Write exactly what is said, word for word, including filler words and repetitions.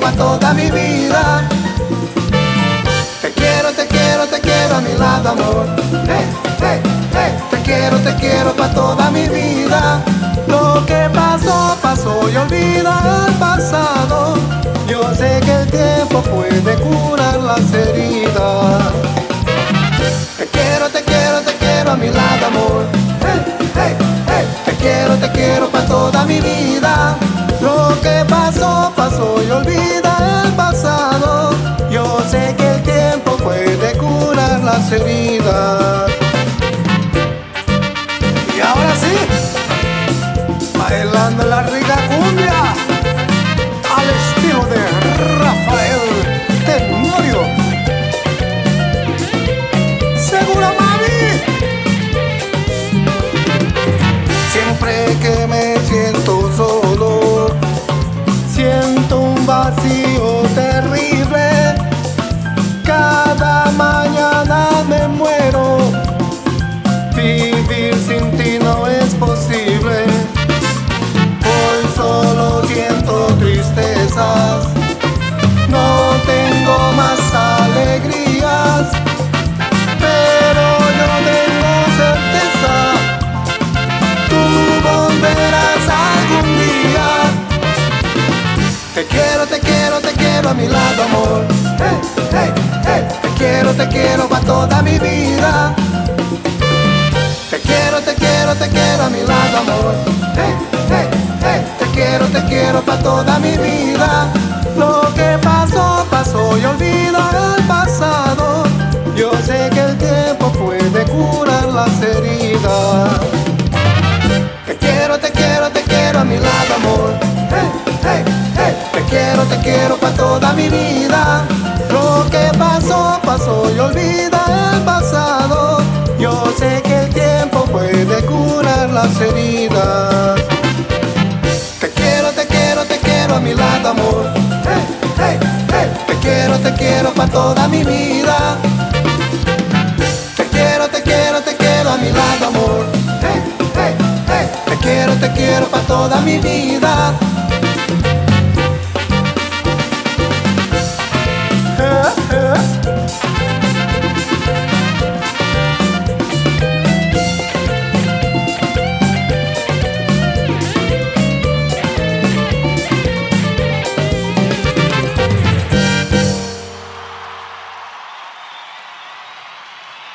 pa' toda mi vida. Te quiero, te quiero, te quiero a mi lado, amor. Hey, hey, hey. Te quiero, te quiero pa' toda mi vida. Lo que pasó, pasó y olvida el pasado. Yo sé que el tiempo puede curar las heridas. Te quiero, te quiero, te quiero a mi lado, amor. Hey, hey, hey. Te quiero, te quiero pa' toda mi vida. Lo que pasó, pasó y olvida el pasado. Yo sé que el tiempo puede curar las heridas. Y ahora sí, bailando la rica cumbia al estilo de Rafael Tenorio. Segura, mami. Siempre que me siento solo, siento un vacío terrible. Cada mañana me muero. Vivir sin ti no es posible. Hoy solo siento tristezas. No tengo más alegrías. Pero yo tengo certeza, tú volverás algún día. Te quiero, te quiero, te quiero a mi lado, amor. Hey, hey, hey. Te quiero, te quiero pa' toda mi vida. Te quiero, te quiero, te quiero a mi lado, amor. Hey, hey, hey. Te quiero, te quiero pa' toda mi vida. Lo que pasó, pasó y olvida el pasado. Yo sé que el tiempo puede curar las heridas. Te quiero, te quiero, te quiero a mi lado, amor. Hey, hey, hey. Te quiero, te quiero pa' toda mi vida. Lo que pasó, pasó y olvida el pasado. Yo sé que el tiempo puede curar las heridas. Te quiero, te quiero, te quiero a mi lado, amor. Hey, hey, hey. Te quiero, te quiero pa' toda mi vida. Te quiero, te quiero, te quiero a mi lado, amor. Hey, hey, hey. Te quiero, te quiero pa' toda mi vida.